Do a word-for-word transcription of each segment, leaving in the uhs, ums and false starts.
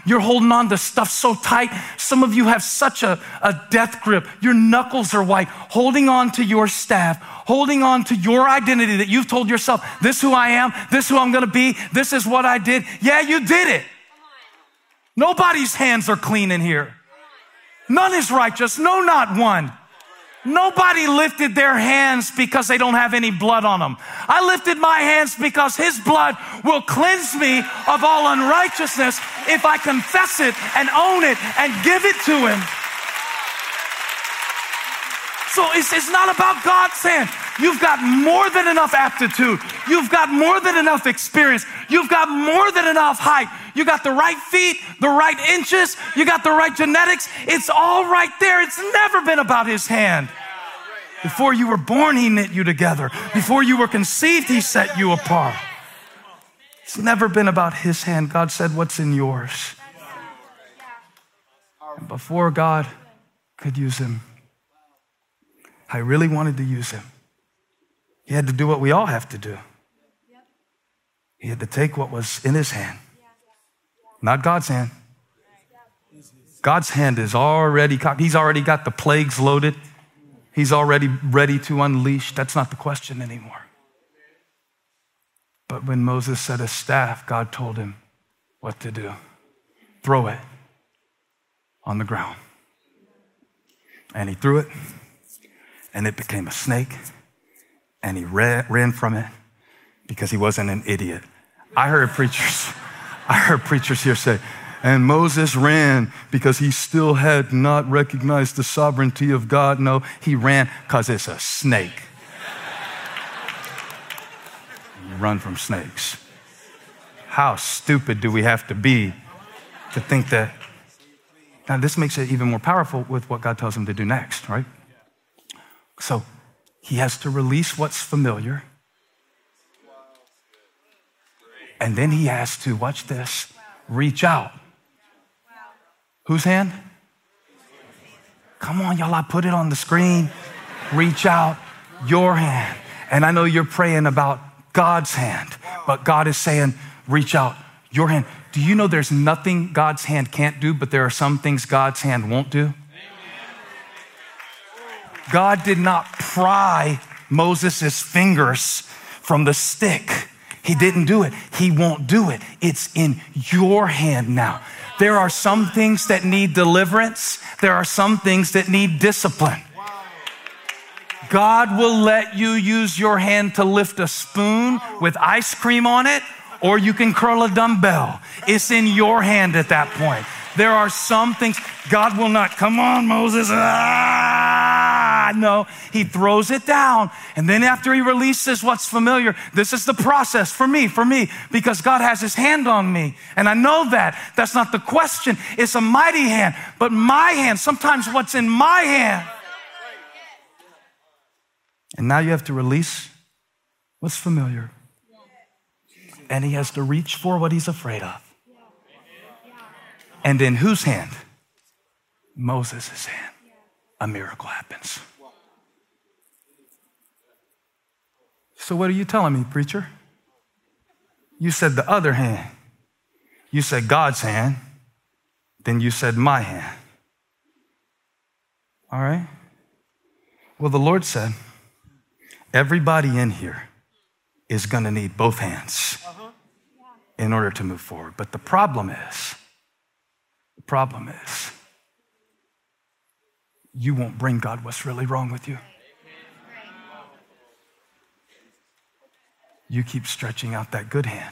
You're holding on to stuff so tight. Some of you have such a, a death grip. Your knuckles are white, holding on to your staff, holding on to your identity that you've told yourself, this is who I am, this is who I'm gonna be, this is what I did. Yeah, you did it. Nobody's hands are clean in here. None is righteous, no, not one. Nobody lifted their hands because they don't have any blood on them. I lifted my hands because his blood will cleanse me of all unrighteousness if I confess it and own it and give it to him. So it's, it's not about God's hand. You've got more than enough aptitude. You've got more than enough experience. You've got more than enough height. You got the right feet, the right inches. You got the right genetics. It's all right there. It's never been about his hand. Before you were born, he knit you together. Before you were conceived, he set you apart. It's never been about his hand. God said, what's in yours? And before God could use him, I really wanted to use him. He had to do what we all have to do. He had to take what was in his hand, not God's hand. God's hand is already, he's already got the plagues loaded. He's already ready to unleash. That's not the question anymore. But when Moses set his staff, God told him what to do. Throw it on the ground. And he threw it, and it became a snake, and he ran, ran from it because he wasn't an idiot. I heard preachers, I heard preachers here say, and Moses ran because he still had not recognized the sovereignty of God. No, he ran because it's a snake. You run from snakes. How stupid do we have to be to think that? Now, this makes it even more powerful with what God tells him to do next, right? So he has to release what's familiar. And then he has to, watch this, reach out. Whose hand? Come on, y'all, I put it on the screen. Reach out your hand. And I know you're praying about God's hand, but God is saying, reach out your hand. Do you know there's nothing God's hand can't do, but there are some things God's hand won't do? God did not pry Moses' fingers from the stick. He didn't do it. He won't do it. It's in your hand now. There are some things that need deliverance. There are some things that need discipline. God will let you use your hand to lift a spoon with ice cream on it, or you can curl a dumbbell. It's in your hand at that point. There are some things God will not, come on, Moses. Ah, no, he throws it down. And then after he releases what's familiar, this is the process for me, for me, because God has his hand on me. And I know that. That's not the question. It's a mighty hand. But my hand, sometimes what's in my hand. And now you have to release what's familiar. And he has to reach for what he's afraid of. And in whose hand? Moses' hand. A miracle happens. So what are you telling me, preacher? You said the other hand. You said God's hand. Then you said my hand. All right? Well, the Lord said, everybody in here is going to need both hands in order to move forward. But the problem is, the problem is, you won't bring God what's really wrong with you. You keep stretching out that good hand.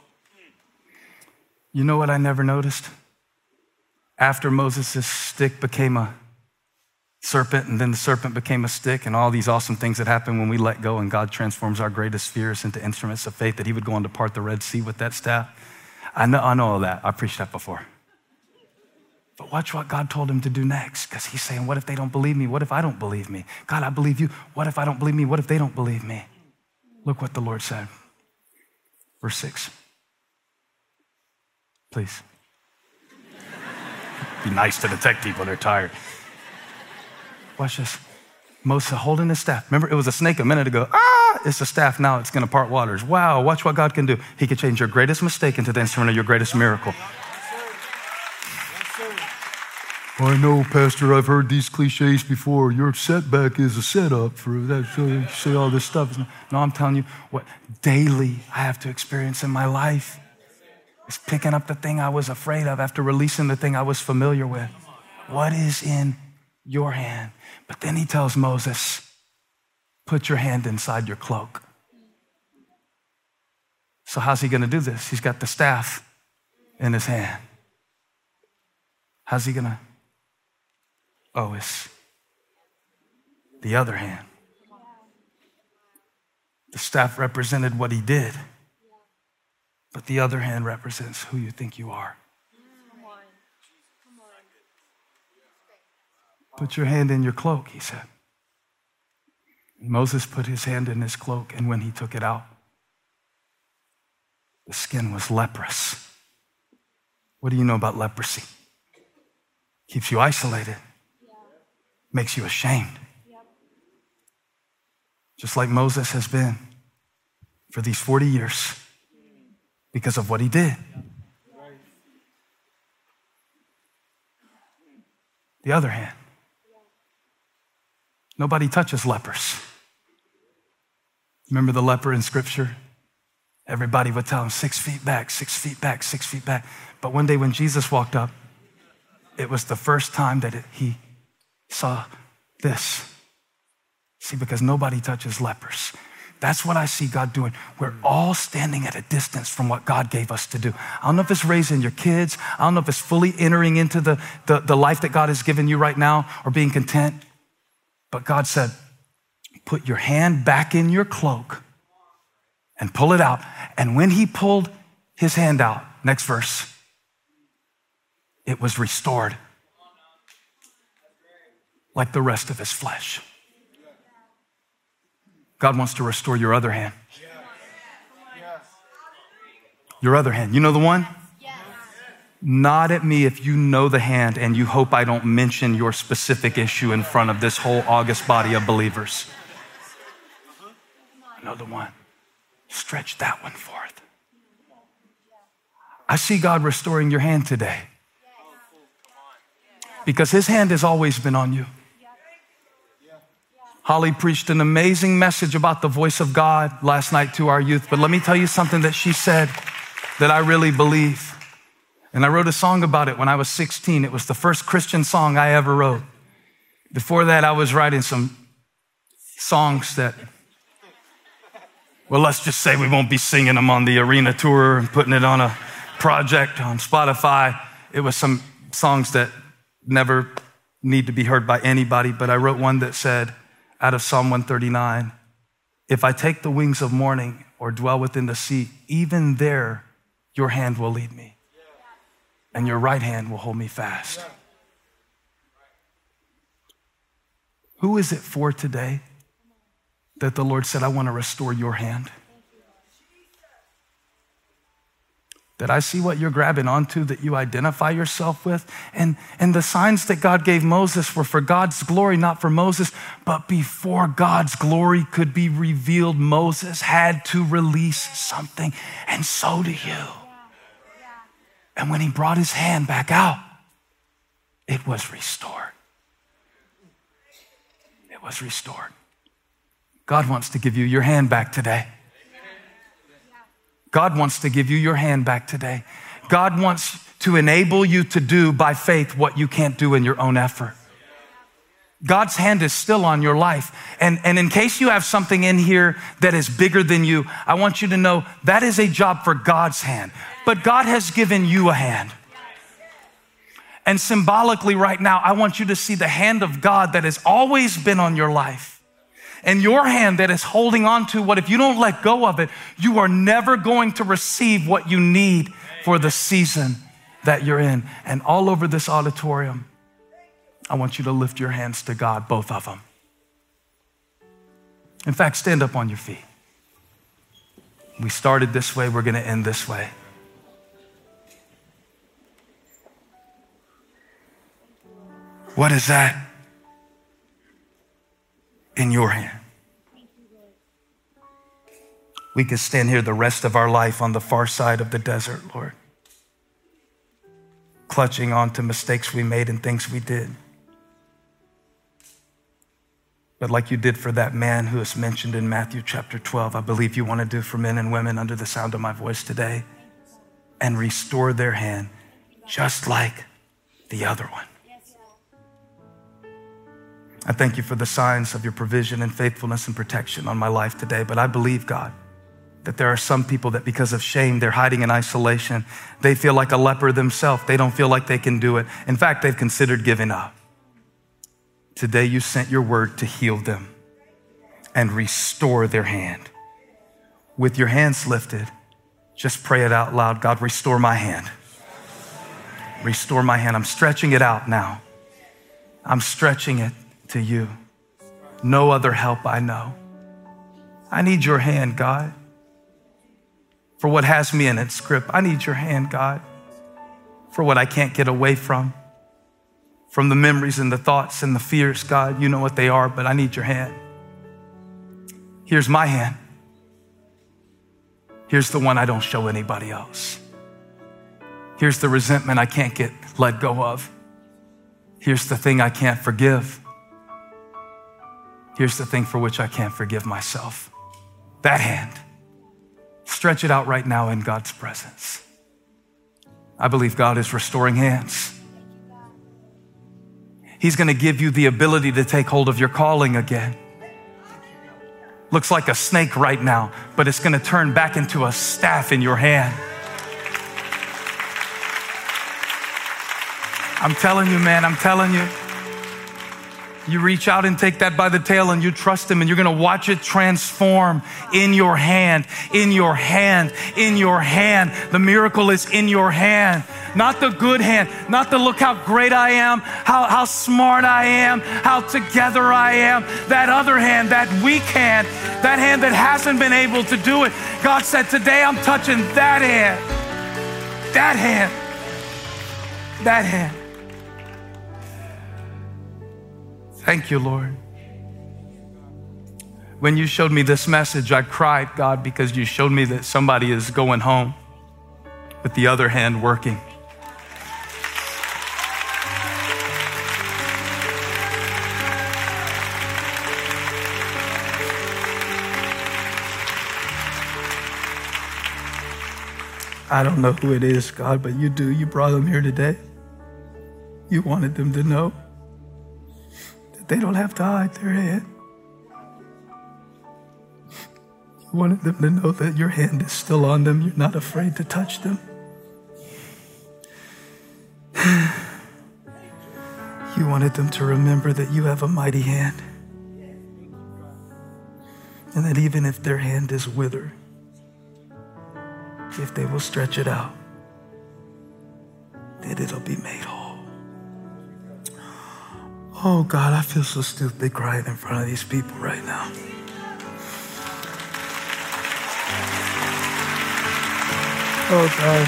You know what I never noticed? After Moses' stick became a serpent, and then the serpent became a stick, and all these awesome things that happen when we let go and God transforms our greatest fears into instruments of faith, that he would go on to part the Red Sea with that staff. I know, I know all that. I preached that before. But watch what God told him to do next, because he's saying, what if they don't believe me? What if I don't believe me? God, I believe you. What if I don't believe me? What if they don't believe me? Look what the Lord said. Verse six. Please. Be nice to the tech people. They're tired. Watch this. Moses holding his staff. Remember, it was a snake a minute ago. Ah, it's a staff now. It's going to part waters. Wow, watch what God can do. He can change your greatest mistake into the instrument of your greatest miracle. I know, Pastor, I've heard these cliches before. Your setback is a setup for that. So you say all this stuff. No, I'm telling you what daily I have to experience in my life is picking up the thing I was afraid of after releasing the thing I was familiar with. What is in your hand? But then he tells Moses, put your hand inside your cloak. So how's he going to do this? He's got the staff in his hand. How's he going to? Oh, it's the other hand. The staff represented what he did, but the other hand represents who you think you are. Put your hand in your cloak, he said. Moses put his hand in his cloak, and when he took it out, the skin was leprous. What do you know about leprosy? Keeps you isolated. Makes you ashamed. Just like Moses has been for these forty years because of what he did. The other hand, nobody touches lepers. Remember the leper in Scripture? Everybody would tell him, six feet back, six feet back, six feet back. But one day when Jesus walked up, it was the first time that it, he saw this. See, because nobody touches lepers. That's what I see God doing. We're all standing at a distance from what God gave us to do. I don't know if it's raising your kids. I don't know if it's fully entering into the, the, the life that God has given you right now or being content. But God said, put your hand back in your cloak and pull it out. And when he pulled his hand out, next verse, it was restored like the rest of his flesh. God wants to restore your other hand. Your other hand. You know the one? Nod at me if you know the hand and you hope I don't mention your specific issue in front of this whole august body of believers. I know the one. Stretch that one forth. I see God restoring your hand today because his hand has always been on you. Holly preached an amazing message about the voice of God last night to our youth, but let me tell you something that she said that I really believe. And I wrote a song about it when I was sixteen. It was the first Christian song I ever wrote. Before that, I was writing some songs that, well, let's just say we won't be singing them on the arena tour and putting it on a project on Spotify. It was some songs that never need to be heard by anybody, but I wrote one that said, out of Psalm one thirty-nine, if I take the wings of morning or dwell within the sea, even there your hand will lead me and your right hand will hold me fast. Who is it for today that the Lord said, I want to restore your hand? That I see what you're grabbing onto, that you identify yourself with. And, and the signs that God gave Moses were for God's glory, not for Moses. But before God's glory could be revealed, Moses had to release something. And so do you. And when he brought his hand back out, it was restored. It was restored. God wants to give you your hand back today. God wants to give you your hand back today. God wants to enable you to do by faith what you can't do in your own effort. God's hand is still on your life. And, and in case you have something in here that is bigger than you, I want you to know that is a job for God's hand. But God has given you a hand. And symbolically right now, I want you to see the hand of God that has always been on your life. And your hand that is holding on to what, if you don't let go of it, you are never going to receive what you need for the season that you're in. And all over this auditorium, I want you to lift your hands to God, both of them. In fact, stand up on your feet. We started this way, we're going to end this way. What is that in your hand? We could stand here the rest of our life on the far side of the desert, Lord. clutching on to mistakes we made and things we did. But like you did for that man who is mentioned in Matthew chapter twelve, I believe you want to do for men and women under the sound of my voice today, and restore their hand just like the other one. I thank you for the signs of your provision and faithfulness and protection on my life today, but I believe, God, that there are some people that because of shame, they're hiding in isolation. They feel like a leper themselves. They don't feel like they can do it. In fact, they've considered giving up. Today you sent your word to heal them and restore their hand. With your hands lifted, just pray it out loud. God, restore my hand. Restore my hand. I'm stretching it out now. I'm stretching it to you. No other help I know. I need your hand, God. For what has me in its grip, I need your hand, God. For what I can't get away from. From the memories and the thoughts and the fears, God, you know what they are, but I need your hand. Here's my hand. Here's the one I don't show anybody else. Here's the resentment I can't get let go of. Here's the thing I can't forgive. Here's the thing for which I can't forgive myself. That hand. Stretch it out right now in God's presence. I believe God is restoring hands. He's going to give you the ability to take hold of your calling again. Looks like a snake right now, but it's going to turn back into a staff in your hand. I'm telling you, man, I'm telling you. You reach out and take that by the tail and you trust him, and you're going to watch it transform in your hand, in your hand, in your hand. The miracle is in your hand, not the good hand, not the look how great I am, how, how smart I am, how together I am. That other hand, that weak hand, that hand that hasn't been able to do it. God said, today I'm touching that hand, that hand, that hand. Thank you, Lord. When you showed me this message, I cried, God, because you showed me that somebody is going home with the other hand working. I don't know who it is, God, but you do. You brought them here today. You wanted them to know they don't have to hide their hand. You wanted them to know that your hand is still on them. You're not afraid to touch them. You wanted them to remember that you have a mighty hand. And that even if their hand is withered, if they will stretch it out, that it'll be made whole. Oh God, I feel so stupid crying in front of these people right now. Oh God.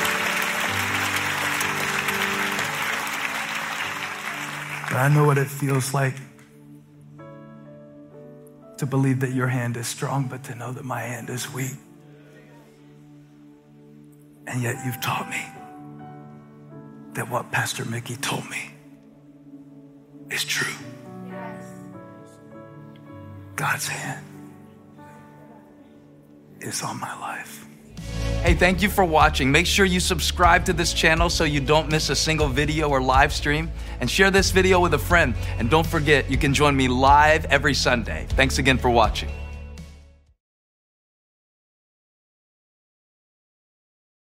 But I know what it feels like to believe that your hand is strong, but to know that my hand is weak. And yet you've taught me that what Pastor Mickey told me is true. God's hand is on my life. Hey, thank you for watching. Make sure you subscribe to this channel so you don't miss a single video or live stream, and share this video with a friend. And don't forget, you can join me live every Sunday. Thanks again for watching.